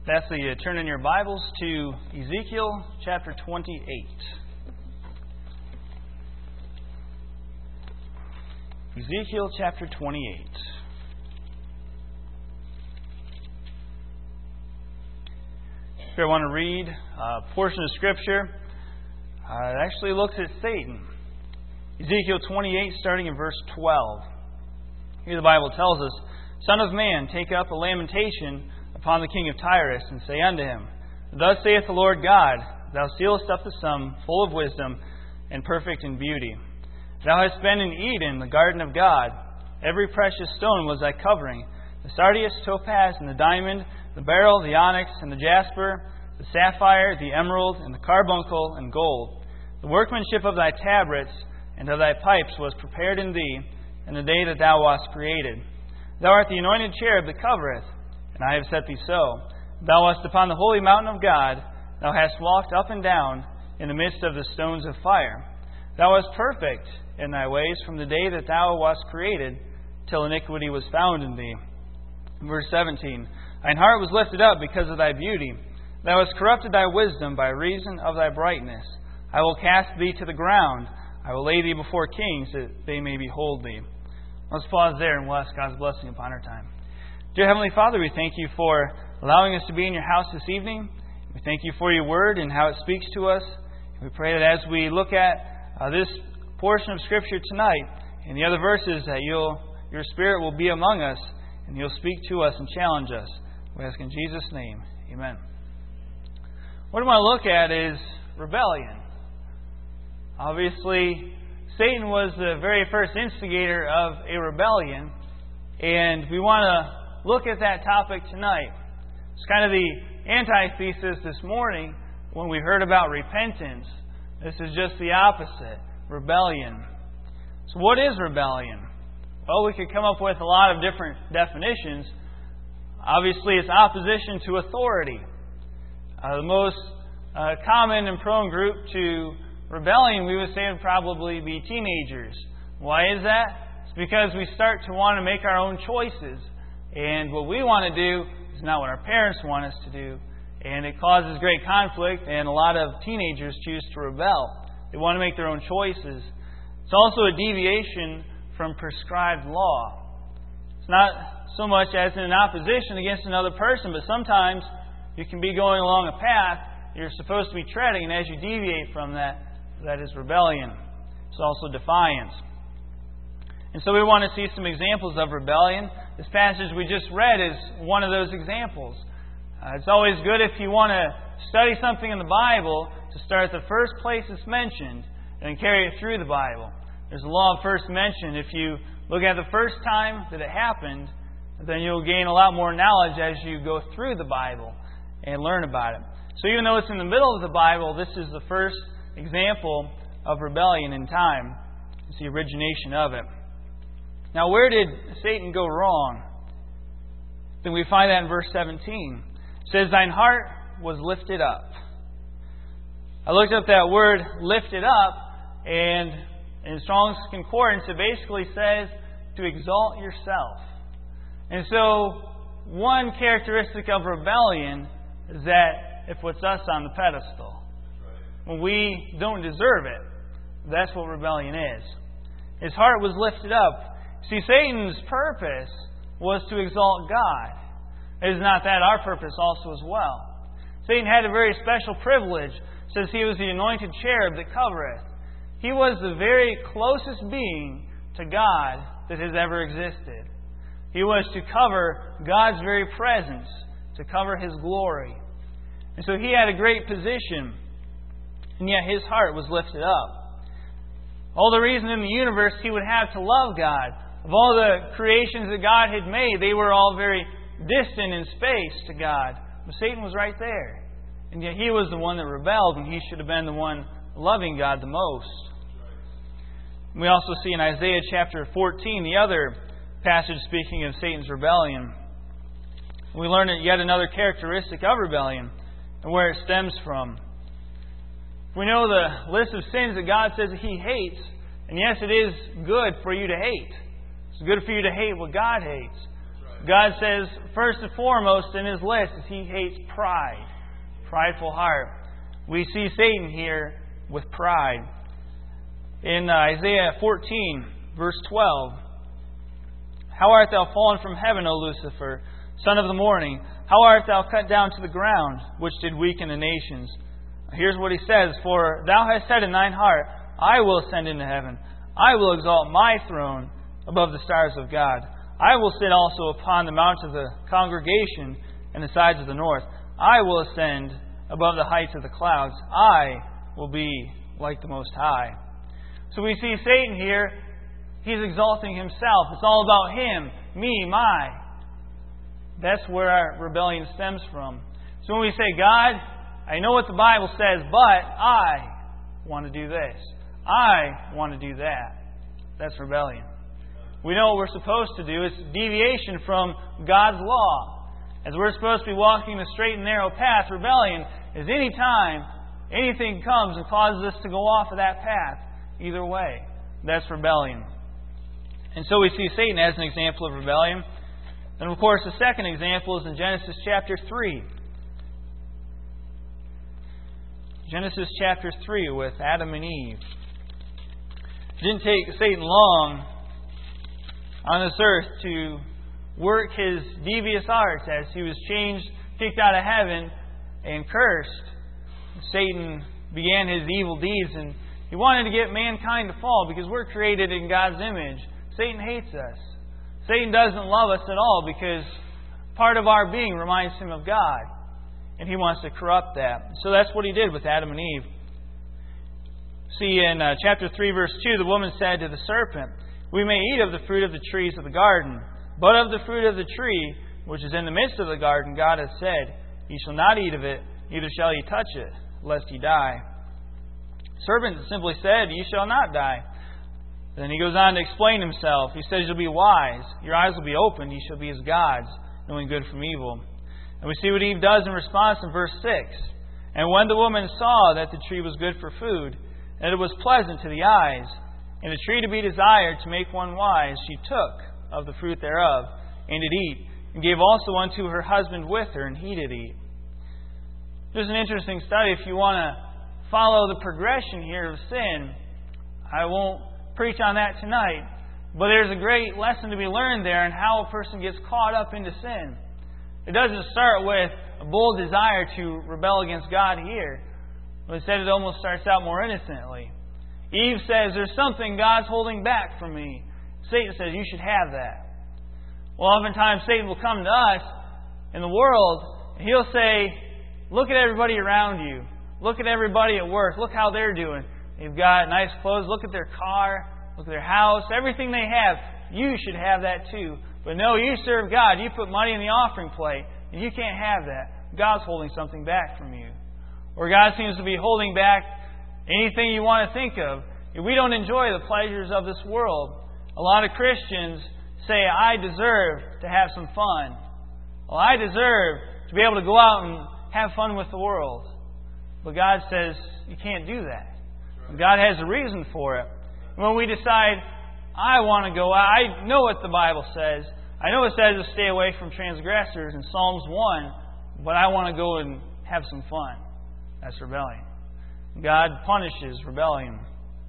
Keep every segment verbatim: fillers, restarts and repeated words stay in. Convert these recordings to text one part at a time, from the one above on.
That's the uh, turn in your Bibles to Ezekiel chapter twenty-eight. Ezekiel chapter twenty-eight. Here I want to read a portion of Scripture. Uh, it actually looks at Satan. Ezekiel twenty-eight, starting in verse twelve. Here the Bible tells us, Son of man, take up a lamentation upon the king of Tyrus, and say unto him, Thus saith the Lord God, Thou sealest up the sum, full of wisdom, and perfect in beauty. Thou hast been in Eden, the garden of God. Every precious stone was thy covering, the sardius, topaz, and the diamond, the beryl, the onyx, and the jasper, the sapphire, the emerald, and the carbuncle, and gold. The workmanship of thy tabrets and of thy pipes was prepared in thee in the day that thou wast created. Thou art the anointed cherub that covereth, and I have set thee so. Thou wast upon the holy mountain of God. Thou hast walked up and down in the midst of the stones of fire. Thou wast perfect in thy ways from the day that thou wast created, till iniquity was found in thee. Verse seventeen. Thine heart was lifted up because of thy beauty. Thou hast corrupted thy wisdom by reason of thy brightness. I will cast thee to the ground. I will lay thee before kings, that they may behold thee. Let's pause there and we'll ask God's blessing upon our time. Dear Heavenly Father, we thank you for allowing us to be in your house this evening. We thank you for your word and how it speaks to us. We pray that as we look at uh, this portion of Scripture tonight and the other verses, that you'll, your Spirit will be among us and you'll speak to us and challenge us. We ask in Jesus' name. Amen. What I want to look at is rebellion. Obviously, Satan was the very first instigator of a rebellion, and we want to look at that topic tonight. It's kind of the antithesis this morning when we heard about repentance. This is just the opposite, rebellion. So what is rebellion? Well, we could come up with a lot of different definitions. Obviously, it's opposition to authority. Uh, the most uh, common and prone group to rebellion, we would say, would probably be teenagers. Why is that? It's because we start to want to make our own choices. And what we want to do is not what our parents want us to do. And it causes great conflict, and a lot of teenagers choose to rebel. They want to make their own choices. It's also a deviation from prescribed law. It's not so much as in an opposition against another person, but sometimes you can be going along a path you're supposed to be treading, and as you deviate from that, that is rebellion. It's also defiance. And so we want to see some examples of rebellion. This passage we just read is one of those examples. Uh, it's always good if you want to study something in the Bible to start at the first place it's mentioned and carry it through the Bible. There's a law of first mention. If you look at the first time that it happened, then you'll gain a lot more knowledge as you go through the Bible and learn about it. So even though it's in the middle of the Bible, this is the first example of rebellion in time. It's the origination of it. Now, where did Satan go wrong? Then we find that in verse seventeen. It says, Thine heart was lifted up. I looked up that word, lifted up, and in Strong's Concordance, it basically says to exalt yourself. And so, one characteristic of rebellion is that it puts us on the pedestal. When we don't deserve it, that's what rebellion is. His heart was lifted up. See, Satan's purpose was to exalt God. It is not that our purpose also as well. Satan had a very special privilege. It says he was the anointed cherub that covereth. He was the very closest being to God that has ever existed. He was to cover God's very presence, to cover His glory. And so he had a great position, and yet his heart was lifted up. All the reason in the universe he would have to love God. Of all the creations that God had made, they were all very distant in space to God. But Satan was right there. And yet he was the one that rebelled, and he should have been the one loving God the most. We also see in Isaiah chapter fourteen, the other passage speaking of Satan's rebellion. We learn yet another characteristic of rebellion and where it stems from. We know the list of sins that God says that He hates, and yes, it is good for you to hate. It's good for you to hate what God hates. God says, first and foremost in His list is He hates pride. Prideful heart. We see Satan here with pride. In uh, Isaiah fourteen, verse twelve, how art thou fallen from heaven, O Lucifer, son of the morning? How art thou cut down to the ground, which did weaken the nations? Here's what he says, for thou hast said in thine heart, I will ascend into heaven. I will exalt my throne above the stars of God. I will sit also upon the mount of the congregation and the sides of the north. I will ascend above the heights of the clouds. I will be like the Most High. So we see Satan here. He's exalting himself. It's all about him, me, my. That's where our rebellion stems from. So when we say, God, I know what the Bible says, but I want to do this. I want to do that. That's rebellion. We know what we're supposed to do. It's deviation from God's law. As we're supposed to be walking the straight and narrow path, rebellion is any time anything comes and causes us to go off of that path. Either way, that's rebellion. And so we see Satan as an example of rebellion. And of course, the second example is in Genesis chapter three. Genesis chapter three with Adam and Eve. It didn't take Satan long on this earth to work his devious arts as he was changed, kicked out of heaven, and cursed. Satan began his evil deeds, and he wanted to get mankind to fall because we're created in God's image. Satan hates us. Satan doesn't love us at all because part of our being reminds him of God. And he wants to corrupt that. So that's what he did with Adam and Eve. See, in uh, chapter three, verse two, the woman said to the serpent, we may eat of the fruit of the trees of the garden, but of the fruit of the tree which is in the midst of the garden, God hath said, ye shall not eat of it, neither shall ye touch it, lest ye die. The serpent simply said, ye shall not die. Then he goes on to explain himself. He says, you'll be wise. Your eyes will be opened. Ye shall be as gods, knowing good from evil. And we see what Eve does in response in verse six. And when the woman saw that the tree was good for food, and it was pleasant to the eyes, and a tree to be desired to make one wise, she took of the fruit thereof, and did eat, and gave also unto her husband with her, and he did eat. There's an interesting study if you want to follow the progression here of sin. I won't preach on that tonight, but there's a great lesson to be learned there on how a person gets caught up into sin. It doesn't start with a bold desire to rebel against God here, but instead it almost starts out more innocently. Eve says, there's something God's holding back from me. Satan says, you should have that. Well, oftentimes Satan will come to us in the world, and he'll say, look at everybody around you. Look at everybody at work. Look how they're doing. They've got nice clothes. Look at their car. Look at their house. Everything they have. You should have that too. But no, you serve God. You put money in the offering plate, and you can't have that. God's holding something back from you. Or God seems to be holding back anything you want to think of. We don't enjoy the pleasures of this world. A lot of Christians say, I deserve to have some fun. Well, I deserve to be able to go out and have fun with the world. But God says, you can't do that. God has a reason for it. When we decide, I want to go out, I know what the Bible says. I know it says to stay away from transgressors in Psalms one, but I want to go and have some fun. That's rebellion. God punishes rebellion.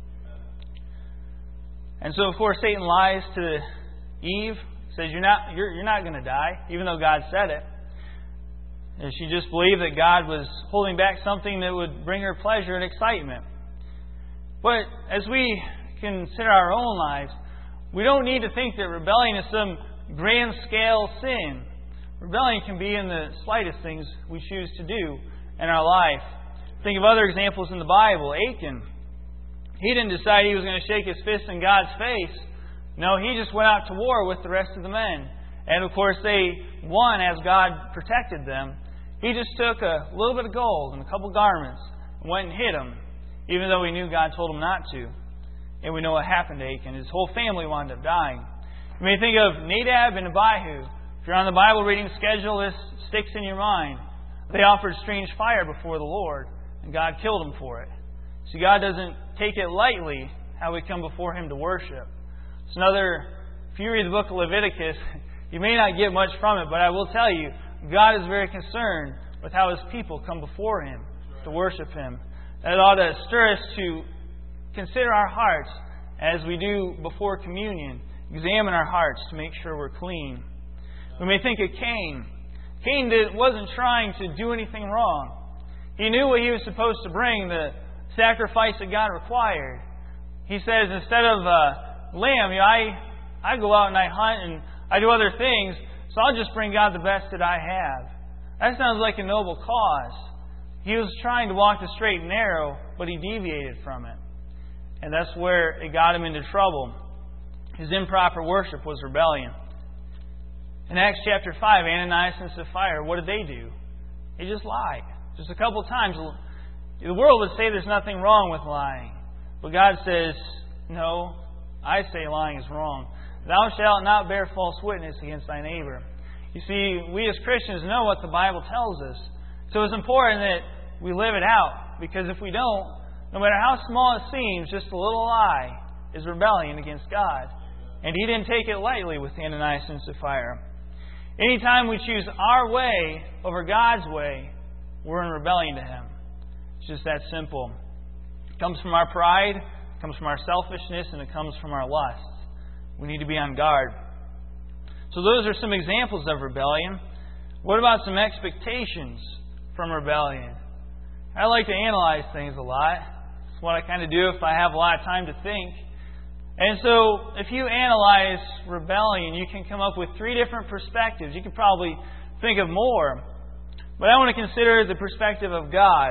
And so, of course, Satan lies to Eve, says you're not you're, you're not going to die, even though God said it. And she just believed that God was holding back something that would bring her pleasure and excitement. But as we consider our own lives, we don't need to think that rebellion is some grand scale sin. Rebellion can be in the slightest things we choose to do in our life. Think of other examples in the Bible. Achan. He didn't decide he was going to shake his fist in God's face. No, he just went out to war with the rest of the men. And of course they won as God protected them. He just took a little bit of gold and a couple garments and went and hid them, even though he knew God told him not to. And we know what happened to Achan. His whole family wound up dying. You may think of Nadab and Abihu. If you're on the Bible reading schedule, this sticks in your mind. They offered strange fire before the Lord, and God killed them for it. See, God doesn't take it lightly how we come before Him to worship. It's another, if you read the book of Leviticus, You may not get much from it, but I will tell you, God is very concerned with how His people come before Him to worship Him. That ought to stir us to consider our hearts as we do before communion. Examine our hearts to make sure we're clean. We may think of Cain. Cain did, wasn't trying to do anything wrong. He knew what he was supposed to bring, the sacrifice that God required. He says, instead of uh, lamb, you know, I, I go out and I hunt and I do other things, so I'll just bring God the best that I have. That sounds like a noble cause. He was trying to walk the straight and narrow, but he deviated from it. And that's where it got him into trouble. His improper worship was rebellion. In Acts chapter five, Ananias and Sapphira, what did they do? They just lied. Just a couple times. The world would say there's nothing wrong with lying. But God says, no, I say lying is wrong. Thou shalt not bear false witness against thy neighbor. You see, we as Christians know what the Bible tells us. So it's important that we live it out. Because if we don't, no matter how small it seems, just a little lie is rebellion against God. And He didn't take it lightly with Ananias and Sapphira. Anytime we choose our way over God's way, we're in rebellion to Him. It's just that simple. It comes from our pride, it comes from our selfishness, and it comes from our lusts. We need to be on guard. So those are some examples of rebellion. What about some expectations from rebellion? I like to analyze things a lot. It's what I kind of do if I have a lot of time to think. And so, if you analyze rebellion, you can come up with three different perspectives. You could probably think of more. But I want to consider the perspective of God.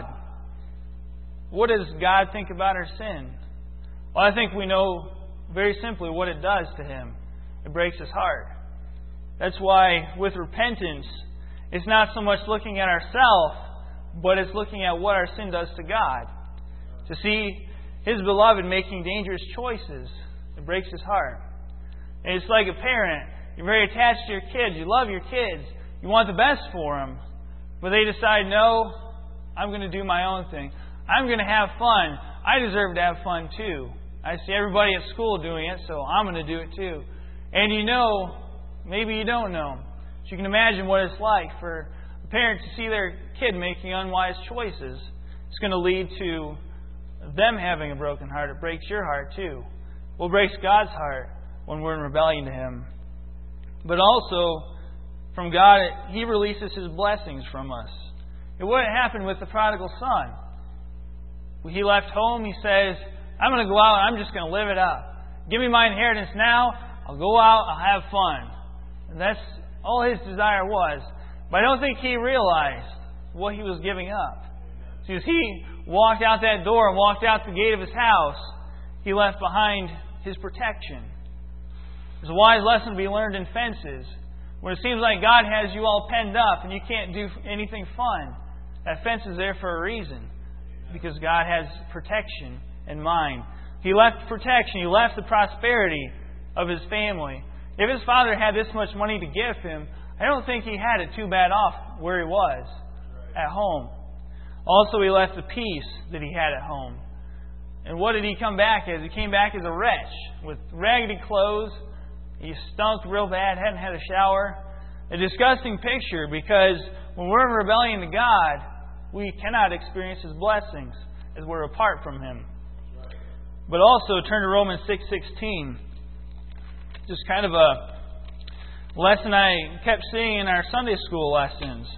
What does God think about our sin? Well, I think we know very simply what it does to Him. It breaks His heart. That's why with repentance, it's not so much looking at ourselves, but it's looking at what our sin does to God. To see His beloved making dangerous choices, it breaks His heart. And it's like a parent. You're very attached to your kids. You love your kids. You want the best for them. But they decide, no, I'm going to do my own thing. I'm going to have fun. I deserve to have fun too. I see everybody at school doing it, so I'm going to do it too. And you know, maybe you don't know. So you can imagine what it's like for a parent to see their kid making unwise choices. It's going to lead to them having a broken heart. It breaks your heart too. Well, it breaks God's heart when we're in rebellion to Him. But also, from God, He releases His blessings from us. It wouldn't happen with the prodigal son. When he left home, he says, I'm going to go out and I'm just going to live it up. Give me my inheritance now. I'll go out. I'll have fun. And that's all his desire was. But I don't think he realized what he was giving up. See, as he walked out that door and walked out the gate of his house, he left behind his protection. There's a wise lesson to be learned in fences. When it seems like God has you all penned up and you can't do anything fun, that fence is there for a reason. Because God has protection in mind. He left protection. He left the prosperity of his family. If his father had this much money to give him, I don't think he had it too bad off where he was at home. Also, he left the peace that he had at home. And what did he come back as? He came back as a wretch with raggedy clothes. He stunk real bad, hadn't had a shower. A disgusting picture, because when we're in rebellion to God, we cannot experience His blessings as we're apart from Him. But also, turn to Romans six sixteen. Just kind of a lesson I kept seeing in our Sunday school lessons.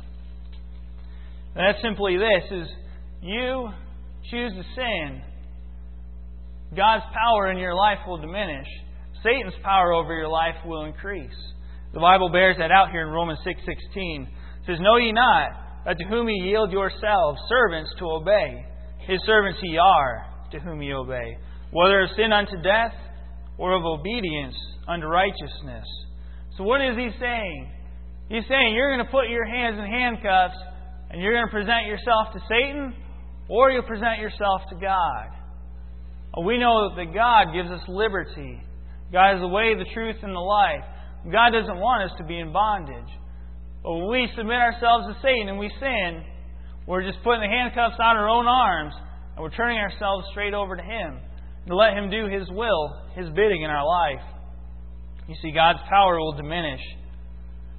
And that's simply this, is you choose to sin, God's power in your life will diminish. Satan's power over your life will increase. The Bible bears that out here in Romans six sixteen. It says, know ye not that to whom ye yield yourselves servants to obey, His servants ye are to whom ye obey, whether of sin unto death or of obedience unto righteousness. So what is he saying? He's saying you're going to put your hands in handcuffs and you're going to present yourself to Satan, or you'll present yourself to God. We know that God gives us liberty. God is the way, the truth, and the life. God doesn't want us to be in bondage. But when we submit ourselves to Satan and we sin, we're just putting the handcuffs on our own arms and we're turning ourselves straight over to Him to let Him do His will, His bidding in our life. You see, God's power will diminish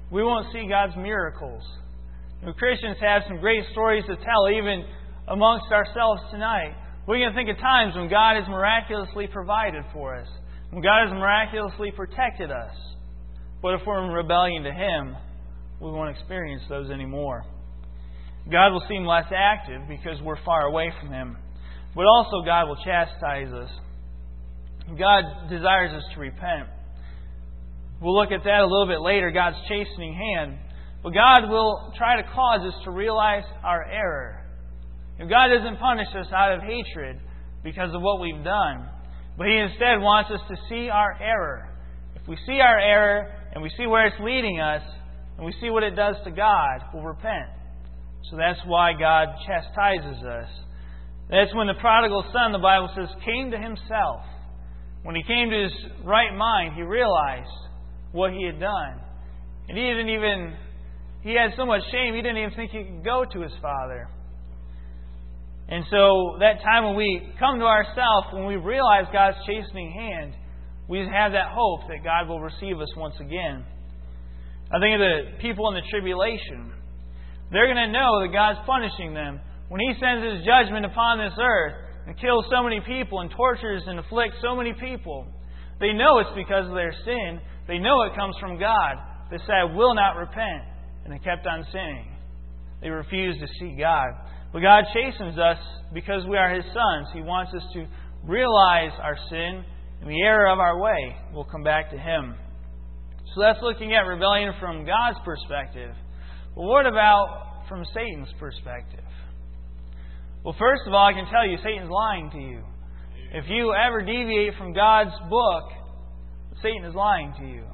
we won't see God's miracles. You know, Christians have some great stories to tell, even amongst ourselves tonight. We can think of times when God has miraculously provided for us, when God has miraculously protected us. But if we're in rebellion to Him, we won't experience those anymore. God will seem less active because we're far away from Him. But also God will chastise us. God desires us to repent. We'll look at that a little bit later, God's chastening hand. But God will try to cause us to realize our error. If God doesn't punish us out of hatred because of what we've done, but He instead wants us to see our error. If we see our error and we see where it's leading us, and we see what it does to God, we'll repent. So that's why God chastises us. That's when the prodigal son, the Bible says, came to himself. When he came to his right mind, he realized what he had done. And he didn't even, he had so much shame, he didn't even think he could go to his father. And so that time when we come to ourselves, when we realize God's chastening hand, we have that hope that God will receive us once again. I think of the people in the tribulation. They're going to know that God's punishing them. When He sends His judgment upon this earth and kills so many people and tortures and afflicts so many people, they know it's because of their sin. They know it comes from God. They say, I will not repent. And they kept on sinning. They refused to see God. But God chastens us because we are His sons. He wants us to realize our sin and the error of our way. We'll come back to Him. So that's looking at rebellion from God's perspective. But what about from Satan's perspective? Well, first of all, I can tell you, Satan's lying to you. If you ever deviate from God's book, Satan is lying to you.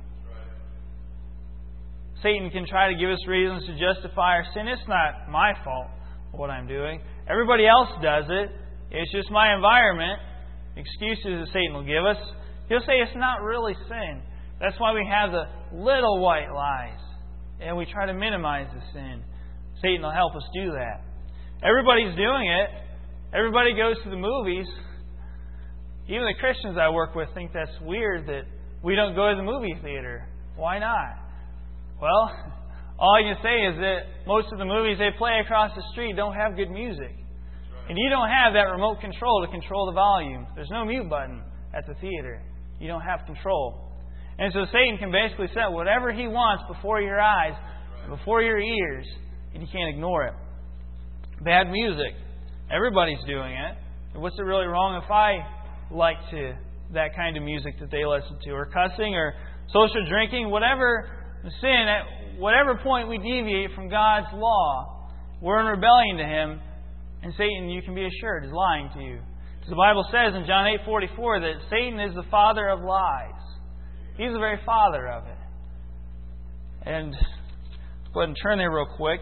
Satan can try to give us reasons to justify our sin. It's not my fault what I'm doing. Everybody else does it. It's just my environment. Excuses that Satan will give us. He'll say it's not really sin. That's why we have the little white lies. And we try to minimize the sin. Satan will help us do that. Everybody's doing it. Everybody goes to the movies. Even the Christians I work with think that's weird that we don't go to the movie theater. Why not? Well, all I can say is that most of the movies they play across the street don't have good music. And you don't have that remote control to control the volume. There's no mute button at the theater. You don't have control. And so Satan can basically set whatever he wants before your eyes, before your ears, and you can't ignore it. Bad music. Everybody's doing it. And what's it really wrong if I like to that kind of music that they listen to? Or cussing, or social drinking, whatever sin, at whatever point we deviate from God's law, we're in rebellion to Him, and Satan, you can be assured, is lying to you. Because the Bible says in John eight forty-four that Satan is the father of lies. He's the very father of it. And go ahead and turn there real quick.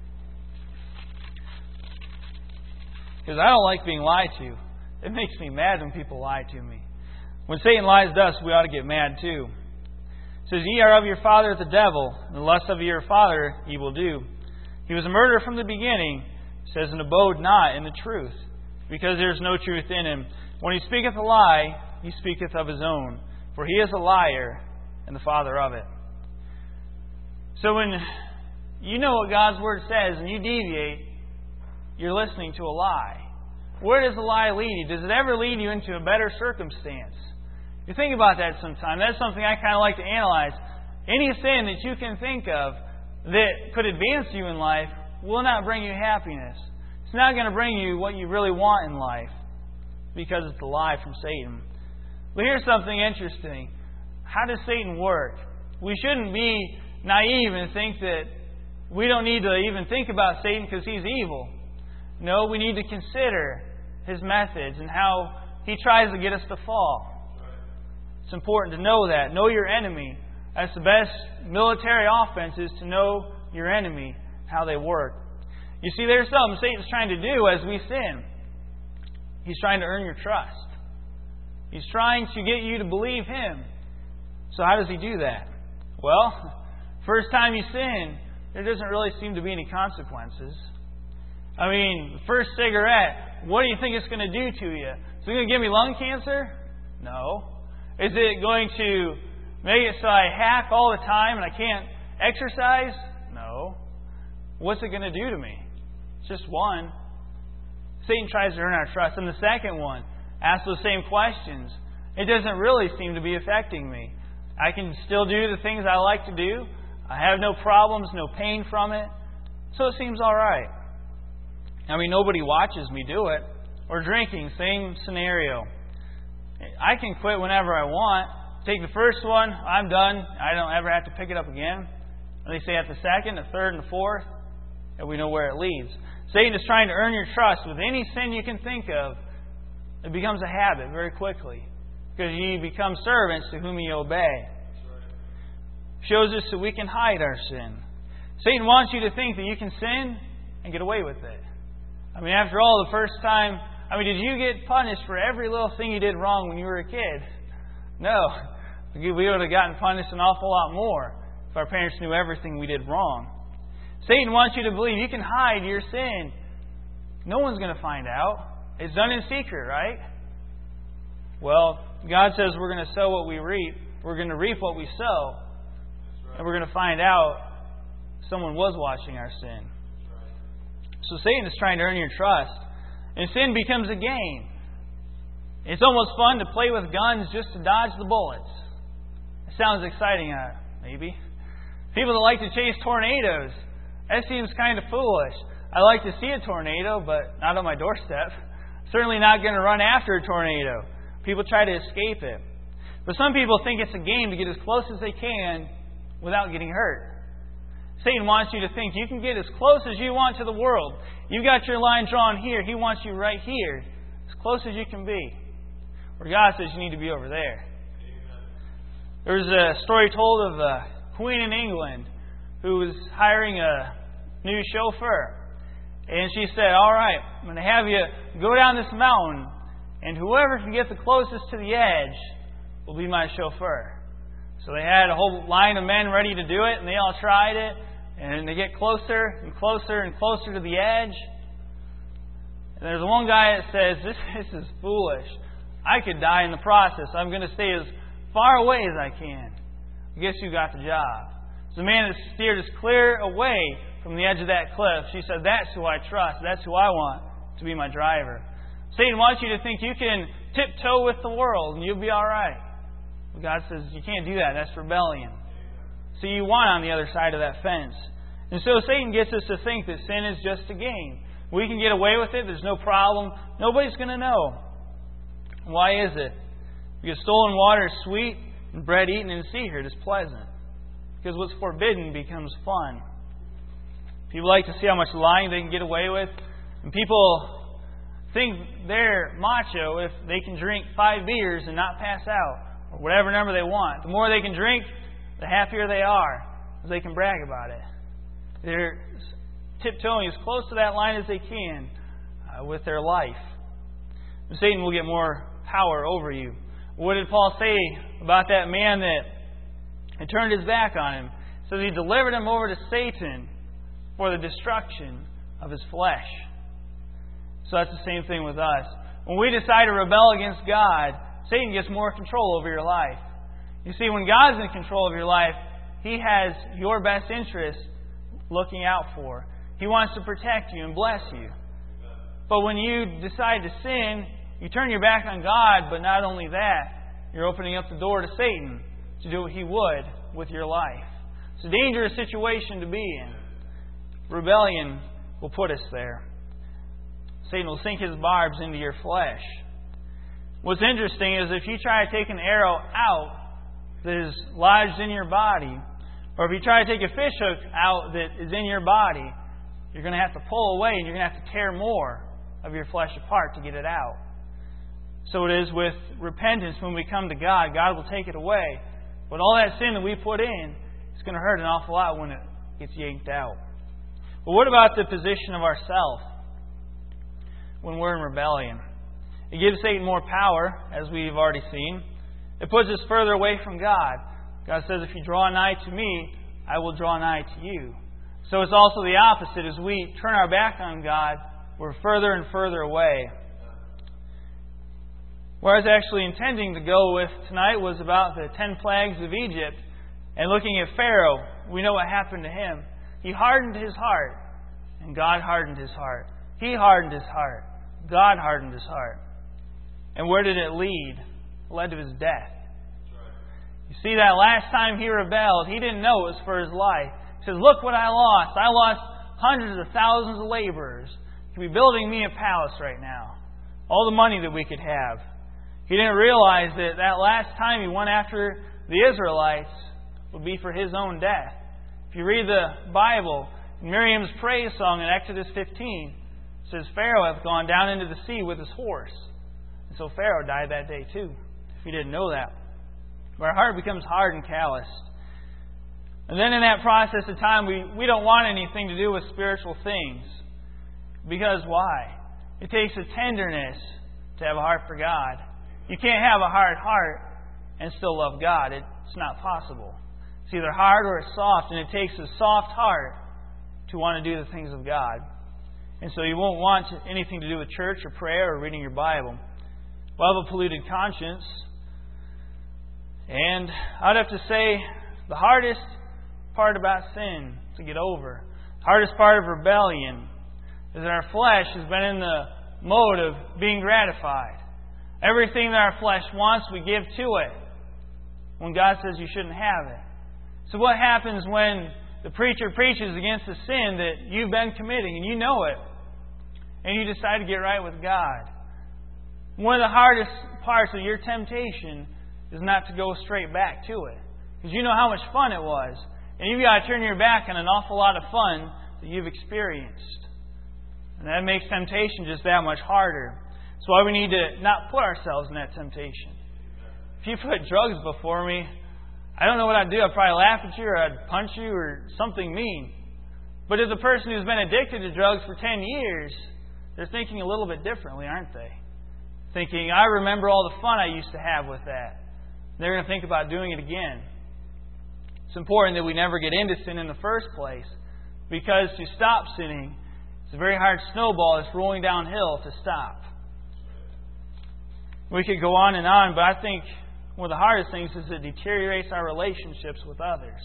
Because I don't like being lied to. It makes me mad when people lie to me. When Satan lies to us, we ought to get mad too. It says, Ye are of your father the devil, and the lust of your father ye will do. He was a murderer from the beginning, it says, and abode not in the truth, because there is no truth in him. When he speaketh a lie, he speaketh of his own, for he is a liar and the father of it. So when you know what God's Word says and you deviate, you're listening to a lie. Where does the lie lead you? Does it ever lead you into a better circumstance? You think about that sometime. That's something I kind of like to analyze. Any sin that you can think of that could advance you in life will not bring you happiness. It's not going to bring you what you really want in life because it's a lie from Satan. But here's something interesting. How does Satan work? We shouldn't be naive and think that we don't need to even think about Satan because he's evil. No, we need to consider his methods and how he tries to get us to fall. It's important to know that. Know your enemy. That's the best military offense, is to know your enemy, how they work. You see, there's something Satan's trying to do as we sin. He's trying to earn your trust. He's trying to get you to believe him. So how does he do that? Well, first time you sin, there doesn't really seem to be any consequences. I mean, the first cigarette, what do you think it's going to do to you? Is it going to give me lung cancer? No. Is it going to make it so I hack all the time and I can't Exercise? No. What's it going to do to me? It's just one. Satan tries to earn our trust. And the second one asks those same questions. It doesn't really seem to be affecting me. I can still do the things I like to do. I have no problems, no pain from it. So it seems all right. I mean, nobody watches me do it. Or drinking, same scenario. I can quit whenever I want. Take the first one, I'm done. I don't ever have to pick it up again. And they say at the second, the third, and the fourth, and we know where it leads. Satan is trying to earn your trust with any sin you can think of. It becomes a habit very quickly. Because ye become servants to whom ye obey. Shows us that we can hide our sin. Satan wants you to think that you can sin and get away with it. I mean, after all, the first time... I mean, did you get punished for every little thing you did wrong when you were a kid? No. We would have gotten punished an awful lot more if our parents knew everything we did wrong. Satan wants you to believe you can hide your sin. No one's going to find out. It's done in secret, right? Well, God says we're going to sow what we reap. We're going to reap what we sow. And we're going to find out someone was watching our sin. So Satan is trying to earn your trust. And sin becomes a game. It's almost fun to play with guns just to dodge the bullets. It sounds exciting, uh, maybe. People that like to chase tornadoes, that seems kind of foolish. I like to see a tornado, but not on my doorstep. Certainly not going to run after a tornado. People try to escape it. But some people think it's a game to get as close as they can without getting hurt. Satan wants you to think you can get as close as you want to the world. You've got your line drawn here. He wants you right here, as close as you can be. Where God says you need to be over there. There was a story told of a queen in England who was hiring a new chauffeur. And she said, all right, I'm going to have you go down this mountain, and whoever can get the closest to the edge will be my chauffeur. So they had a whole line of men ready to do it, and they all tried it. And they get closer and closer and closer to the edge. And there's one guy that says, this, this is foolish. I could die in the process. I'm going to stay as far away as I can. I guess you got the job. So the man that steered as clear away from the edge of that cliff, she said, that's who I trust. That's who I want to be my driver. Satan wants you to think you can tiptoe with the world and you'll be all right. But God says you can't do that. That's rebellion. So you want on the other side of that fence. And so Satan gets us to think that sin is just a game. We can get away with it. There's no problem. Nobody's going to know. Why is it? Because stolen water is sweet and bread eaten in secret is pleasant. Because what's forbidden becomes fun. People like to see how much lying they can get away with. And people think they're macho if they can drink five beers and not pass out. Or whatever number they want. The more they can drink, the happier they are, as they can brag about it. They're tiptoeing as close to that line as they can uh, with their life. And Satan will get more power over you. What did Paul say about that man that had turned his back on him? It says he delivered him over to Satan for the destruction of his flesh. So that's the same thing with us. When we decide to rebel against God, Satan gets more control over your life. You see, when God's in control of your life, He has your best interest looking out for. He wants to protect you and bless you. But when you decide to sin, you turn your back on God, but not only that, you're opening up the door to Satan to do what he would with your life. It's a dangerous situation to be in. Rebellion will put us there. Satan will sink his barbs into your flesh. What's interesting is if you try to take an arrow out that is lodged in your body, or if you try to take a fish hook out that is in your body, you're going to have to pull away and you're going to have to tear more of your flesh apart to get it out. So it is with repentance. When we come to God, God will take it away. But all that sin that we put in, it's going to hurt an awful lot when it gets yanked out. But what about the position of ourself when we're in rebellion? It gives Satan more power, as we've already seen. It puts us further away from God. God says, if you draw nigh to me, I will draw nigh to you. So it's also the opposite. As we turn our back on God, we're further and further away. Where I was actually intending to go with tonight was about the ten plagues of Egypt. And looking at Pharaoh, we know what happened to him. He hardened his heart, and God hardened his heart. He hardened his heart. God hardened his heart. And where did it lead? It led to his death. You see, that last time he rebelled, he didn't know it was for his life. He says, look what I lost. I lost hundreds of thousands of laborers. He could be building me a palace right now. All the money that we could have. He didn't realize that that last time he went after the Israelites would be for his own death. If you read the Bible, Miriam's praise song in Exodus fifteen, it says, Pharaoh hath gone down into the sea with his horse. And so Pharaoh died that day too, if you didn't know that. Our heart becomes hard and calloused. And then in that process of time, we, we don't want anything to do with spiritual things. Because why? It takes a tenderness to have a heart for God. You can't have a hard heart and still love God. It's not possible. It's either hard or it's soft, and it takes a soft heart to want to do the things of God. And so you won't want anything to do with church or prayer or reading your Bible. We'll have a polluted conscience. And I'd have to say the hardest part about sin to get over, the hardest part of rebellion, is that our flesh has been in the mode of being gratified. Everything that our flesh wants, we give to it when God says you shouldn't have it. So what happens when the preacher preaches against the sin that you've been committing and you know it, and you decide to get right with God? One of the hardest parts of your temptation is not to go straight back to it. Because you know how much fun it was. And you've got to turn your back on an awful lot of fun that you've experienced. And that makes temptation just that much harder. That's why we need to not put ourselves in that temptation. If you put drugs before me, I don't know what I'd do. I'd probably laugh at you, or I'd punch you, or something mean. But as a person who's been addicted to drugs for ten years, they're thinking a little bit differently, aren't they? Thinking, I remember all the fun I used to have with that. They're going to think about doing it again. It's important that we never get into sin in the first place, because to stop sinning, it's a very hard snowball that's rolling downhill to stop. We could go on and on, but I think one of the hardest things is it deteriorates our relationships with others.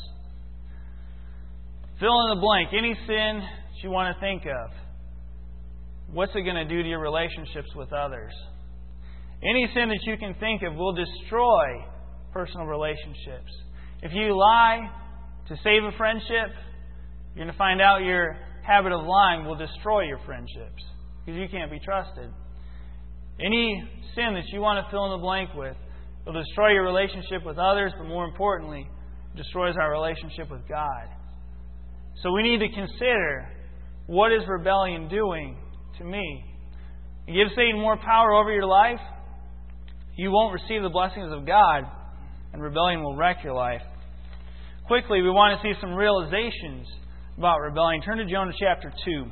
Fill in the blank. Any sin that you want to think of. What's it going to do to your relationships with others? Any sin that you can think of will destroy personal relationships. If you lie to save a friendship, you're going to find out your habit of lying will destroy your friendships, because you can't be trusted. Any sin that you want to fill in the blank with will destroy your relationship with others, but more importantly, it destroys our relationship with God. So we need to consider, what is rebellion doing to me? You give Satan more power over your life, you won't receive the blessings of God, and rebellion will wreck your life. Quickly, we want to see some realizations about rebellion. Turn to Jonah chapter two.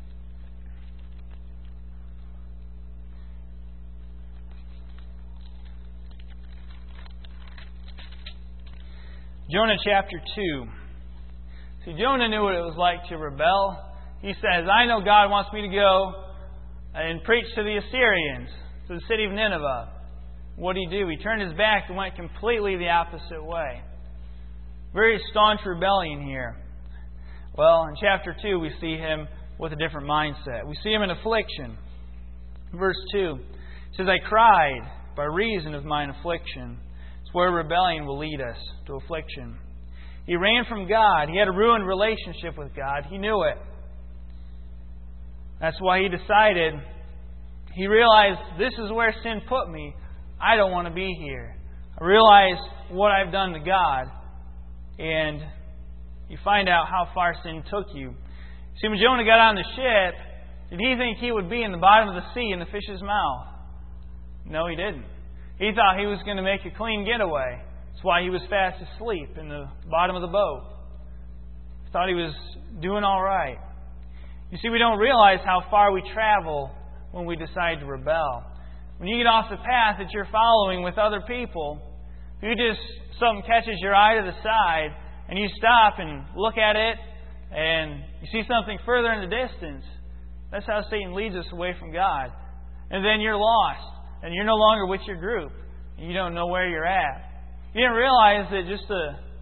Jonah chapter two. See, Jonah knew what it was like to rebel. He says, I know God wants me to go and preach to the Assyrians, to the city of Nineveh. What did he do? He turned his back and went completely the opposite way. Very staunch rebellion here. Well, in chapter two, we see him with a different mindset. We see him in affliction. Verse two, it says, I cried by reason of mine affliction. It's where rebellion will lead us, to affliction. He ran from God. He had a ruined relationship with God. He knew it. That's why he decided, he realized, this is where sin put me. I don't want to be here. I realized what I've done to God. And you find out how far sin took you. See, when Jonah got on the ship, did he think he would be in the bottom of the sea in the fish's mouth? No, he didn't. He thought he was going to make a clean getaway. That's why he was fast asleep in the bottom of the boat. He thought he was doing all right. You see, we don't realize how far we travel when we decide to rebel. When you get off the path that you're following with other people, if you just, something catches your eye to the side, and you stop and look at it, and you see something further in the distance, that's how Satan leads us away from God. And then you're lost, and you're no longer with your group, and you don't know where you're at. You didn't realize that just a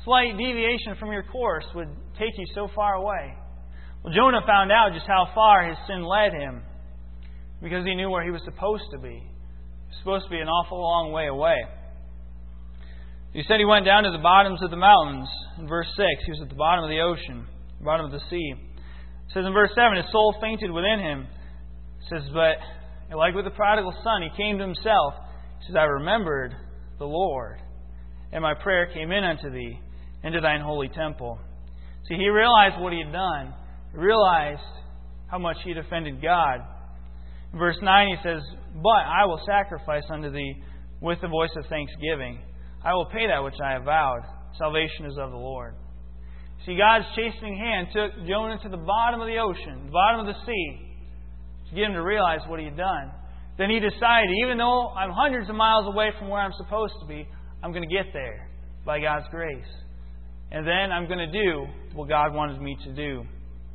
slight deviation from your course would take you so far away. Well, Jonah found out just how far his sin led him because he knew where he was supposed to be. He was supposed to be an awful long way away. He said he went down to the bottoms of the mountains. In verse six, he was at the bottom of the ocean, the bottom of the sea. It says in verse seven, his soul fainted within him. It says, but like with the prodigal son, he came to himself. He says, I remembered the Lord, and my prayer came in unto thee, into thine holy temple. See, he realized what he had done. He realized how much he had offended God. In verse nine, he says, but I will sacrifice unto thee with the voice of thanksgiving. I will pay that which I have vowed. Salvation is of the Lord. See, God's chastening hand took Jonah to the bottom of the ocean, the bottom of the sea, to get him to realize what he had done. Then he decided, even though I'm hundreds of miles away from where I'm supposed to be, I'm going to get there by God's grace. And then I'm going to do what God wanted me to do.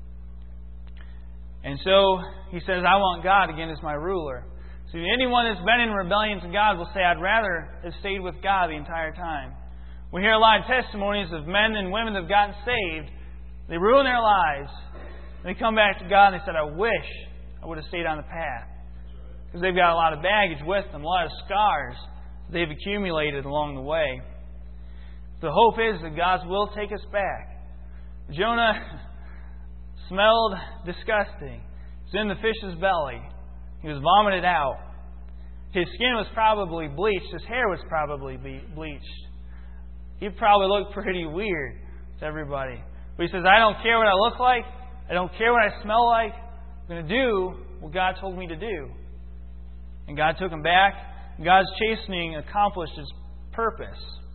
And so he says, I want God again as my ruler. So anyone that's been in rebellion to God will say, I'd rather have stayed with God the entire time. We hear a lot of testimonies of men and women that have gotten saved. They ruin their lives. They come back to God and they said, I wish I would have stayed on the path. Because they've got a lot of baggage with them, a lot of scars they've accumulated along the way. The hope is that God will take us back. Jonah smelled disgusting. He was in the fish's belly. He was vomited out. His skin was probably bleached. His hair was probably bleached. He probably looked pretty weird to everybody. But he says, I don't care what I look like. I don't care what I smell like. I'm going to do what God told me to do. And God took him back. God's chastening accomplished its purpose.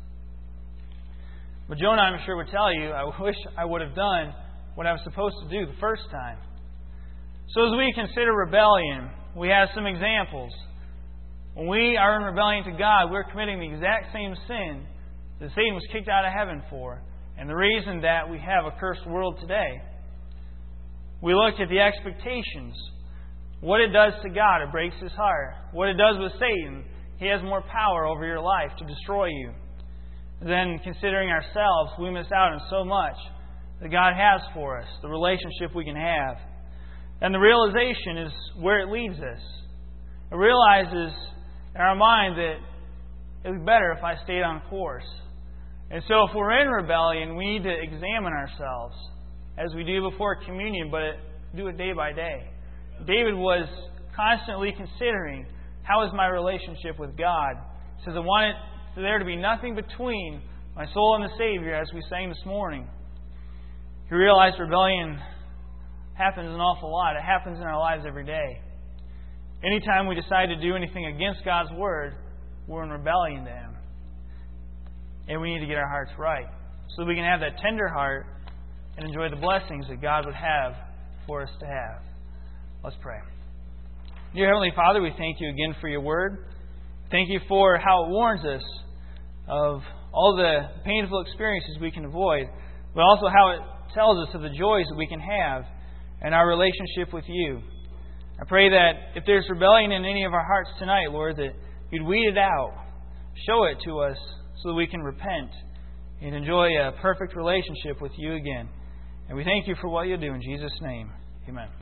But Jonah, I'm sure, would tell you, I wish I would have done what I was supposed to do the first time. So as we consider rebellion, we have some examples. When we are in rebellion to God, we're committing the exact same sin that Satan was kicked out of heaven for, and the reason that we have a cursed world today. We looked at the expectations. What it does to God, it breaks His heart. What it does with Satan, he has more power over your life to destroy you. Then, considering ourselves, we miss out on so much that God has for us, the relationship we can have. And the realization is where it leads us. It realizes in our mind that it would be better if I stayed on course. And so if we're in rebellion, we need to examine ourselves as we do before communion, but do it day by day. David was constantly considering, how is my relationship with God? He says, I want it for there to be nothing between my soul and the Savior, as we sang this morning. He realized rebellion happens an awful lot. It happens in our lives every day. Anytime we decide to do anything against God's Word, we're in rebellion to Him. And we need to get our hearts right so that we can have that tender heart and enjoy the blessings that God would have for us to have. Let's pray. Dear Heavenly Father, we thank You again for Your Word. Thank You for how it warns us of all the painful experiences we can avoid, but also how it tells us of the joys that we can have in our relationship with You. I pray that if there's rebellion in any of our hearts tonight, Lord, that You'd weed it out, show it to us so that we can repent and enjoy a perfect relationship with You again. And we thank You for what You do in Jesus' name. Amen.